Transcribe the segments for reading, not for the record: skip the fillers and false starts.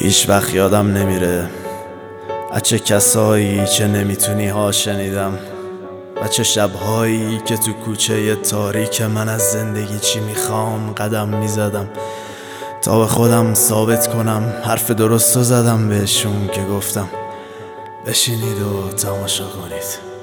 هیچ وقت یادم نمیره از چه کسایی که نمیتونی ها شنیدم و چه شبهایی که تو کوچه تاریک من از زندگی چی میخوام قدم میزدم تا به خودم ثابت کنم حرف درستو زدم بهشون که گفتم بشینید و تماشا کنید.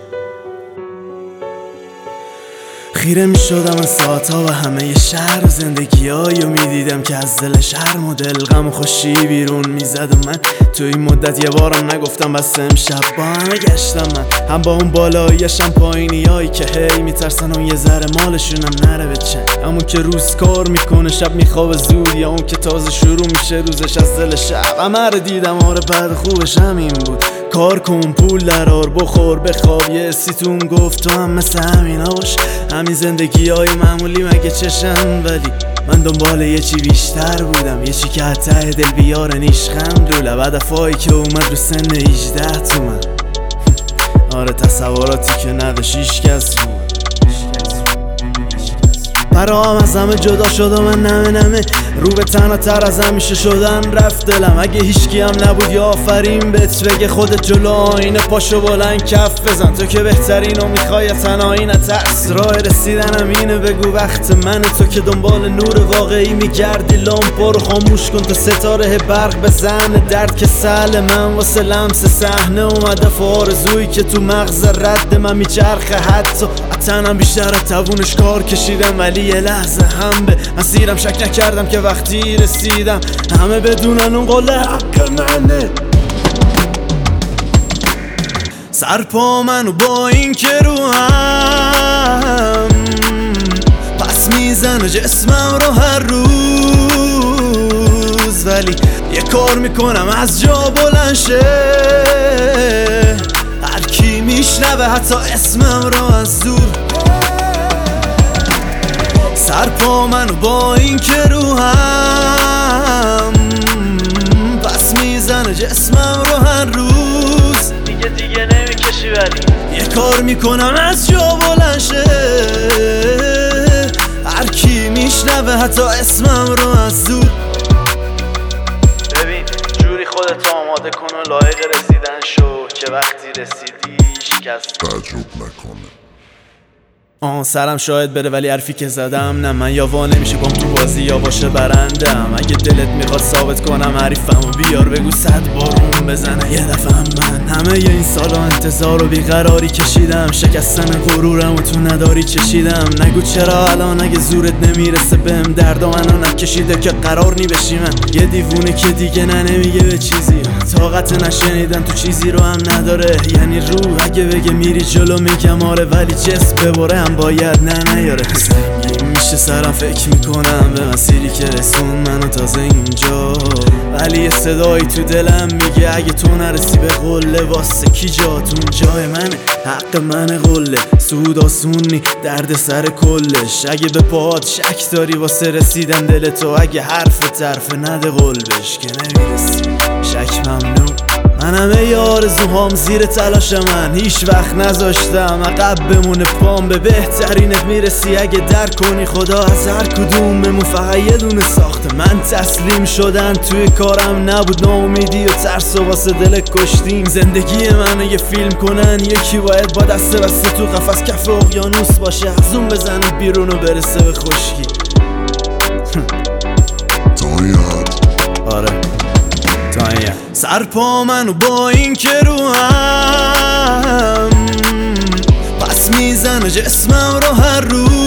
خیره می شدم ساعتها و همه شهر و زندگیایی و می دیدم که از دل شرم و دل غم و خوشی بیرون می زد و من تو این مدت یه بارم نگفتم بس امشب با همه گشتم من هم با اون بالاییشم پایینیایی که هی می ترسن اون یه ذره مالشونم نره به چند، همون که روز کار میکنه شب میخوابه زود یا اون که تازه شروع میشه روزش از دل شب. همه رو دیدم آره بعد خوبش همین بود، کار کن پول درار بخور بخواب یه سیتون گفت تو هم مثل همینا باش، همین زندگی های معمولی مگه چشن، ولی من دنبال یه چی بیشتر بودم، یه چی که حتی دل بیاره نیشخم دوله بعد افایی که اومد رو سن 18 تومن. آره تصوراتی که نداشت هیچ کس بود، برام از همه جدا شد و من نمه رو به تنها تر از همیشه شدن رفت دلم. اگه هیچکی هم نبود یا آفرین بهت بگه خودت جلو آینه پاشو بلند کف بزن، تو که بهترین و میخوای تنهایی نترس، راه رسیدنم اینه بگو وقت منه، تو که دنبال نور واقعی میگردی لامپا رو خاموش کن تا ستاره برق بزن، درد که سهل من واسه لمس صحنه اومده فارزویی که تو مغز رد من میچرخه، حتی تنم بیشتر از توونش کار کشیدم ولی یه لحظه هم به مسیرم شک نکردم که وقتی رسیدم همه بدونن اون قول حق منه. سرپا منو با این که رو هم پس میزنه جسمم رو هر روز، ولی یه کار میکنم از جا بلند شه، هر کی میشنوه حتی اسمم رو از دور. سرپا منو با این که رو هم پس میزنه جسمم رو هر روز، دیگه نمیکشی ولی یه کار میکنم از جا بلند شه، هر کی میشنوه حتی اسمم رو از دور. ببین جوری خودت آماده کن و لایق رسیدن شو که وقتی رسیدی هیچکس تعجب نکنه. سرم شاید بره ولی حرفی که زدم نه من یا وا نمیشه بام تو بازی یا باشه برندم، اگه دلت میخواد ثابت کنم حریفم و بیار بگو 100 بارون بزنه یه دفعه من همه این سالا انتظار و بیقراری کشیدم، شکستن غرورم و تو نداری چشیدم، نگو چرا الان اگه زورت نمیرسه بهم درد و منو نکشیده که قرار نی بشی من یه دیوونه که دیگه نمیگه به چیزی، طاقت نشنیدن تو چیزی رو هم نداره، یعنی روح اگه بگه میری جلو میگم آره ولی جسم ببره هم باید نیاره. سنگین میشه سرم فکر میکنم به مسیری که رسون منو تازه اینجا، ولی یه صدایی تو دلم میگه اگه تو نرسی به قله واسه کی جاتون جای منه، حق منه قله سود آسونی درد سر کلش، اگه به پاهات شک داری واسه رسیدن دل تو اگه حرف طرف نده قلبش که نمیرسی شک ممنون. من همه آرزوهام زیر تلاش من هیچ وقت نذاشتم عقب بمونه پام، به بهترینت میرسی اگه درک کنی خدا از هر کدوممون فقط یه دونه ساخته. من تسلیم شدن توی کارم نبود، ناامیدی و ترس و واسه دل کشتیم، زندگی منو یه فیلم کنن یکی باید با دست بسته تو قفس کف اقیانوس باشه، از اون بزنه بیرون و برسه به خشکی. آره سرپا منو با این که رو هم پس میزنه جسمم رو هر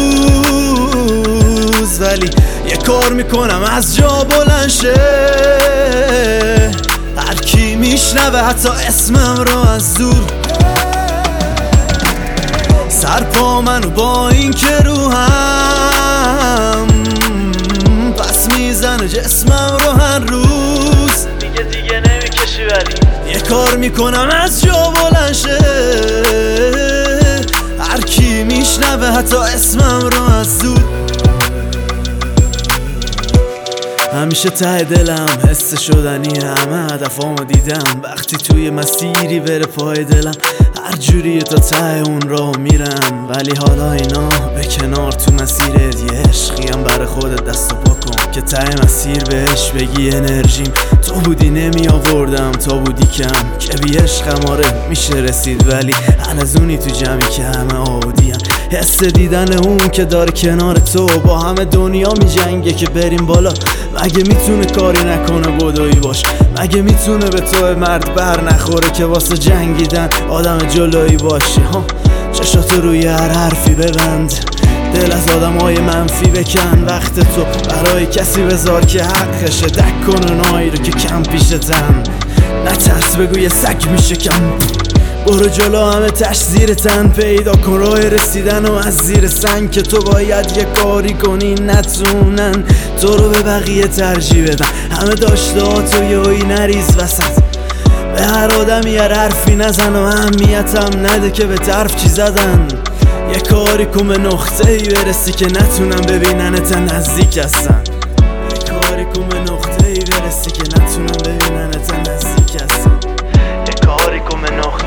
روز، ولی یه کار میکنم از جا بلند شه، هر کی میشنوه حتی اسمم رو از دور. سرپا منو با این که رو هم پس میزنه جسمم رو هر روز، دیگه نمیکشی ولی یه کار میکنم از جا بلند شه، هر کی میشنوه حتی اسمم رو از دور. همیشه ته دلم حس شدنی همه هدفامو دیدم وقتی توی مسیری بره پای دلم هر جوری تا ته اون راه میرم ولی حالا اینا به کنار تو مسیرت یه عشقیم برای خودت دست و پا کن که ته مسیر بهش بگی انرژیم تو بودی نمی آوردم تا بودی کم که بی عشقم آره میشه رسید ولی حلزونی تو جمعی که همه عادیم حس دیدن اون که داره کنار تو با همه دنیا می جنگه که بریم بالا مگه میتونه کاری نکنه بدوی باش مگه میتونه به تو مرد بر نخوره که واسه جنگیدن آدم جلویی باشی ها چشاتو روی هر حرفی ببند دل از آدمای منفی بکن وقت تو برای کسی بذار که حقشه دک کن اونایی رو که کم پیشتن نترس بگو یه سگ میشه کم برو جلو همه تش زیر تن پیدا کن راه رسیدن و از زیر سنگ که تو باید یه کاری کنی نتونن تو رو به بقیه ترجیح بدن همه داشته ها تو یهویی نریز وسط به هر آدمی هر حرفی نزن و اهمیتم نده که به طرف چی زدن یه کاری کن به نقطه ای برسی که نتونم ببیننت نزدیک هستن یه کاری کن به نقطه ای برسی که نتونم ببیننت نزدیک هستن یه کاری کن به نقطه